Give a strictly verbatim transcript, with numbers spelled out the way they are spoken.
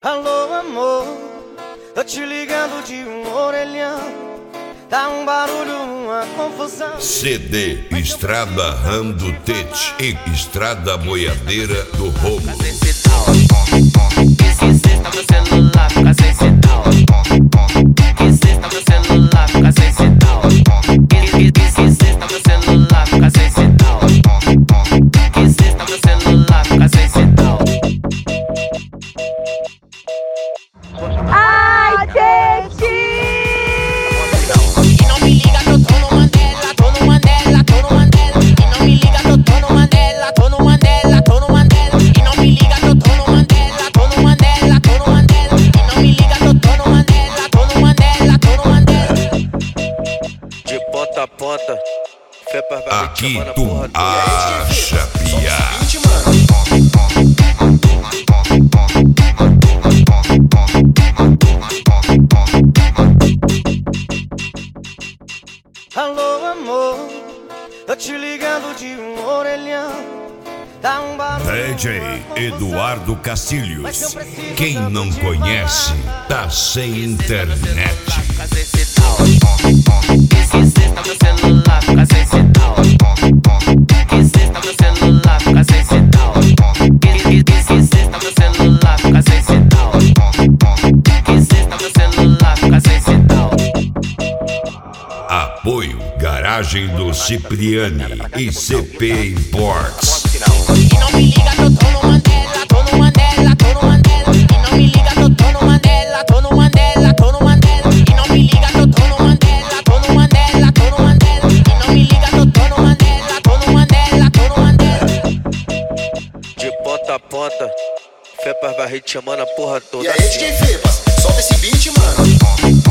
Alô, amor, tô te ligando de um orelhão. Tá um barulho, uma confusão. C D Estrada Rando Tete e Estrada Boiadeira do Romo. Que se cesta meu celular, fica sem sinal. Que cesta meu celular, fica sem sinal. Que que se cesta meu celular, fica sem sinal. Que cesta meu celular, fica sem sinal. Ai, Tete! E não me liga que eu tô no Mandela, tô no Mandela, tô no Mandela. E não me liga que eu tô no Mandela, tô no Mandela, tô no Mandela. E não me liga que eu tô no Mandela, tô no Mandela, tô no Mandela. E não me liga que eu tô no Mandela, tô no Mandela, tô no Mandela. De ponta a ponta, fé pra Aqui tu acha piá. Alô, amor, tô te ligando de um orelhão. Tá um barulho. D J Eduardo Castilhos. Quem não conhece, tá sem internet. fica sem sinal. Que se cesta meu celular, fica sem sinal. Que cesta meu celular, fica sem sinal. Que que se cesta meu celular, fica sem sinal. Que cesta meu celular, fica sem sinal. Apoio Garagem do Cipriani e C P Imports. E não me liga que eu tô no Mandela, tô no Mandela, tô no Mandela. E não me liga que eu tô no Mandela, tô no Mandela, tô no Mandela. E não me liga que eu tô no Mandela, tô no Mandela, tô no Mandela. E não me liga que eu tô no Mandela, tô no Mandela, tô no Mandela. De ponta a ponta, Fepas vai ritmando a porra toda. E aí, D J Fepas, solta esse beat, mano.